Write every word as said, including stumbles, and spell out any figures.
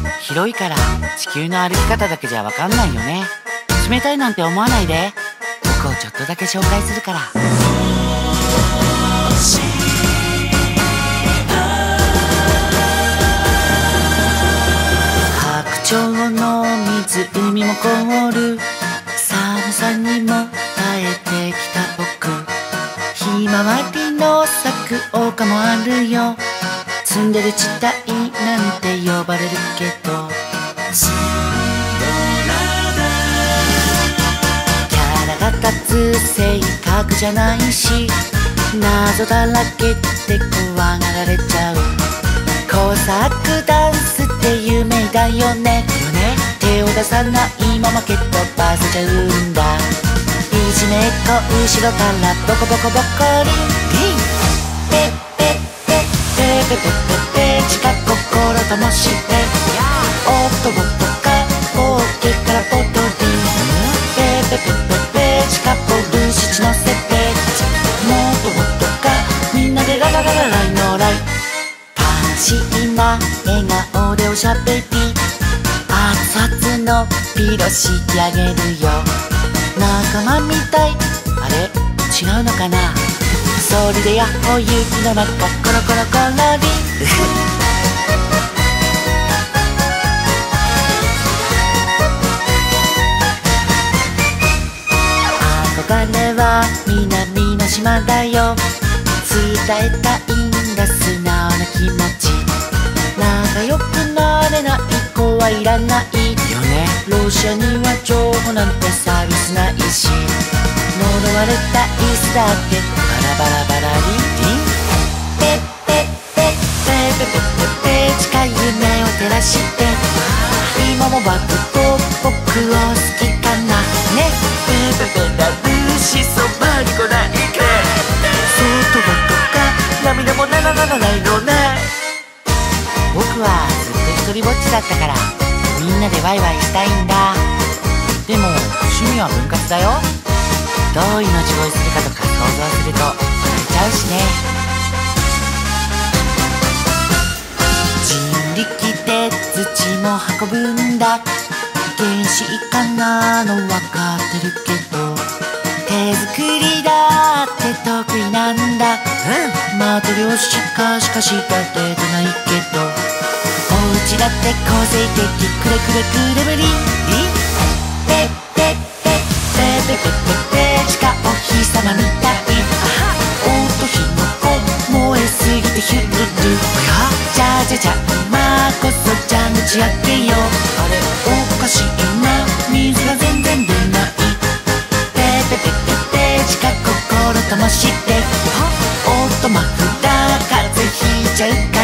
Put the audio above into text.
広いから地球の歩き方だけじゃわかんないよね。冷たいなんて思わないで。僕をちょっとだけ紹介するから。白鳥の湖も凍る寒さにも耐えてきた僕。ひまわりの咲く丘もあるよ。ツンデレ地帯なんて呼ばれるけど、キャラが立つ性格じゃないし、謎だらけって怖がられちゃう。工作ダンスって有名だよね。手を出さないまま蹴っ飛ばせちゃうんだ。いじめっ子後ろからボコボコボコリン。ペッペッペッペッペッペッペッペッ近心ともしておっとおっとかオーケーからポトリン。ペッペッペッペッペッ近ポルシチのせペッもっともっとかみんなでララララライのライ。パンチーな笑顔でおしゃべり、熱々のピロしてあげるよ。仲間みたい。あれ違うのかな。それでやっほ雪の中コロコロコロリ憧れは南の島だよ。伝えたいんだ素直な気持ち。仲良くなれない子はいらないよね。ロシアには情報なんてサービスないし、呪われた椅子だってバラバラバラリンリン。ペッペッペッペッペッペッペッペッ近い夢を照らして、今もバックと僕を好きかなね。ペッペッペッラブしそばに来ないか。そっと僕か涙もななならないのね。僕はずっと一人ぼっちだったからみんなでワイワイしたいんだ。でも趣味は分割だよ。どう命乞いするかとか想像すると笑えちゃうしね。人力で土も運ぶんだ。原子かなの分かってるけど、手作りだって得意なんだ。うんマトリョーシカしかしか出てないけど、おうちだって個性的くれくれくれぶり。ペッペッペッペッペッペッペッペッ近お日様みたい。おっと火の粉燃えすぎてヒュルル。じゃじゃじゃ今こそ蛇口開けよう。あれおかしいな水が全然出ない。ペッペッペッペッペッ近心ともしておっとマフラー風邪ひいちゃうか